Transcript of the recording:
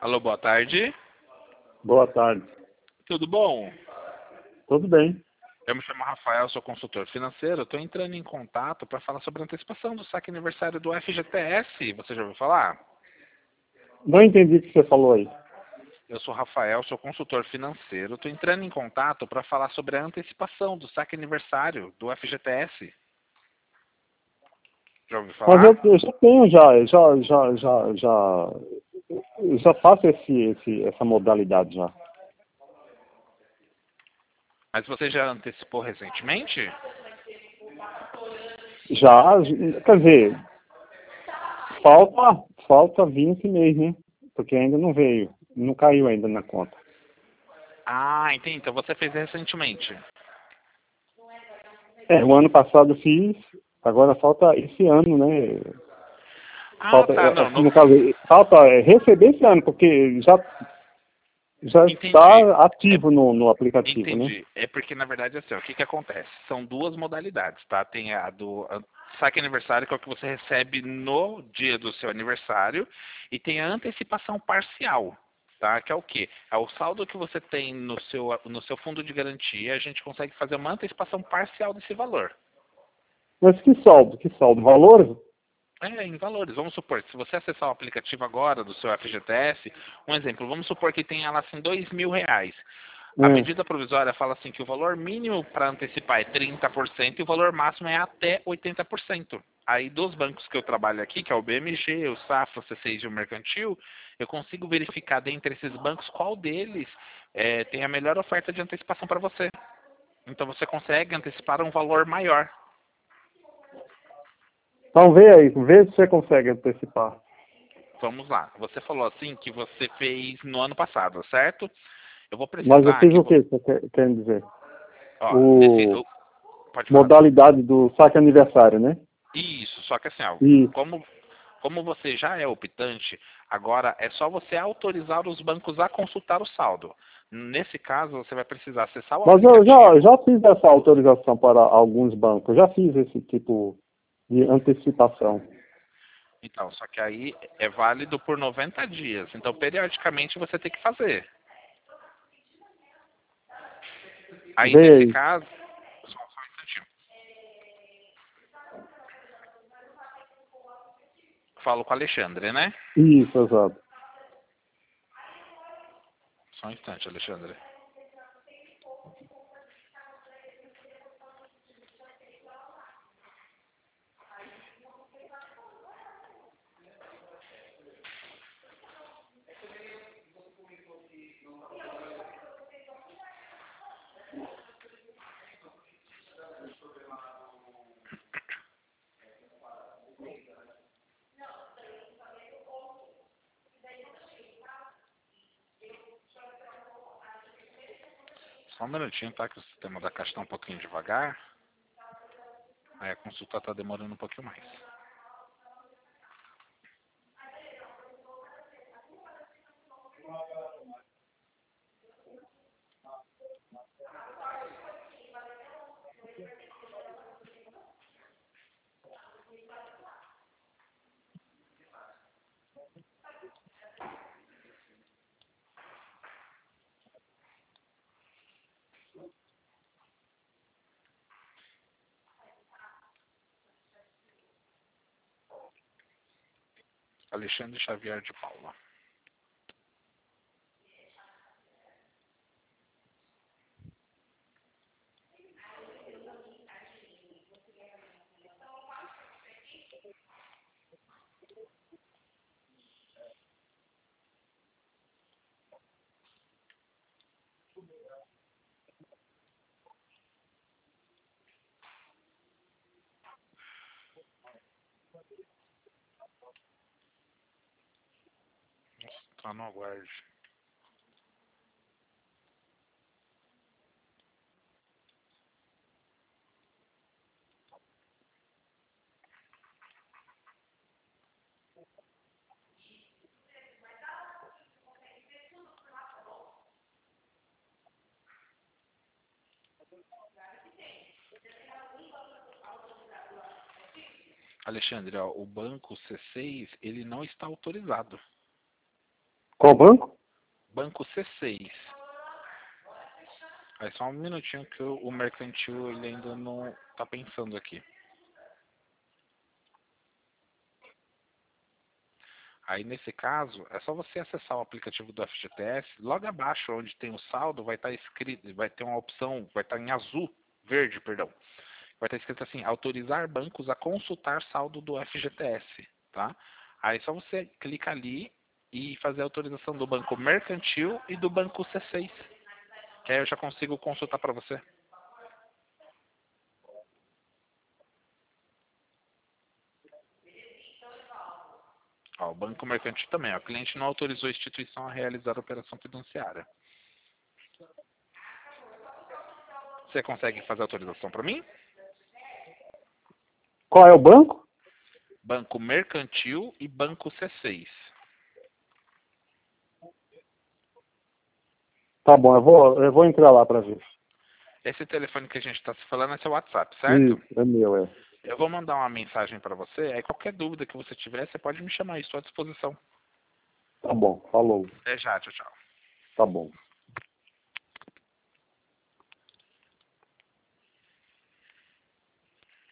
Alô, boa tarde. Boa tarde. Tudo bom? Tudo bem? Eu me chamo Rafael, sou consultor financeiro. Estou entrando em contato para falar sobre a antecipação do saque aniversário do FGTS. Você já ouviu falar? Não entendi o que você falou aí. Eu sou Rafael, sou consultor financeiro. Estou entrando em contato para falar sobre a antecipação do saque aniversário do FGTS. Já ouviu Mas falar? eu já tenho eu já faço essa modalidade já. Mas você já antecipou recentemente? Já, quer dizer, falta 20 meses, né? Porque ainda não veio, não caiu ainda na conta. Ah, entendi. Então você fez recentemente. O ano passado eu fiz, agora falta esse ano, né? Ah, Falta, tá. Não, no caso, falta receber esse ano, porque já entendi. está ativo no aplicativo, né? Entendi. É porque, na verdade, assim, ó, o que que acontece? São duas modalidades, tá? Tem a saque aniversário, que é o que você recebe no dia do seu aniversário, e tem a antecipação parcial, tá? Que é o quê? É o saldo que você tem no seu fundo de garantia, a gente consegue fazer uma antecipação parcial desse valor. Mas que saldo? Que saldo? Valor? É, em valores. Vamos supor, se você acessar o aplicativo agora do seu FGTS, um exemplo, vamos supor que tenha lá assim R$ 2.000. A É. medida provisória fala assim que o valor mínimo para antecipar é 30% e o valor máximo é até 80%. Aí dos bancos que eu trabalho aqui, que é o BMG, o Safra, o C6 e o Mercantil, eu consigo verificar dentre esses bancos qual deles tem a melhor oferta de antecipação para você. Então você consegue antecipar um valor maior. Então vê aí, vê se você consegue antecipar. Vamos lá. Você falou assim que você fez no ano passado, certo? Eu vou Mas eu precisar fiz que o você... que você quer dizer? Ó, O pode falar. modalidade do saque aniversário, né? Isso, só que assim, ó, Isso. como você já é optante, agora é só você autorizar os bancos a consultar o saldo. Nesse caso, você vai precisar acessar o Mas eu aplicativo. já fiz essa autorização para alguns bancos. Já fiz esse tipo de antecipação. Então, só que aí é válido por 90 dias. Então, periodicamente, você tem que fazer. Aí, Vê nesse aí. caso... Só um instantinho. Falo com o Alexandre, né? Isso, exato. Só um instante, Alexandre. Só um minutinho, tá? Que o sistema da caixa tá um pouquinho devagar. Aí a consulta tá demorando um pouquinho mais. Alexandre Xavier de Paula. Nossa, tá no aguarde. Alexandre, ó, o banco C6, ele não está autorizado. Qual banco? Banco C6. Aí só um minutinho que o mercantil ele ainda não tá pensando aqui. Aí nesse caso, é só você acessar o aplicativo do FGTS, logo abaixo onde tem o saldo vai estar escrito, vai ter uma opção, vai estar em azul, verde, perdão. Vai estar escrito assim, autorizar bancos a consultar saldo do FGTS, tá? Aí só você clica ali e fazer a autorização do banco mercantil e do banco C6, que aí eu já consigo consultar para você. Ó, o banco mercantil também, ó, o cliente não autorizou a instituição a realizar a operação fiduciária. Você consegue fazer a autorização para mim? Qual é o banco? Banco mercantil e banco C6. Tá bom, eu vou entrar lá para ver. Esse telefone que a gente está se falando é seu WhatsApp, certo? Isso, é meu, é. Eu vou mandar uma mensagem para você, aí qualquer dúvida que você tiver, você pode me chamar, estou à disposição. Tá bom, falou. Até já, tchau, tchau. Tá bom.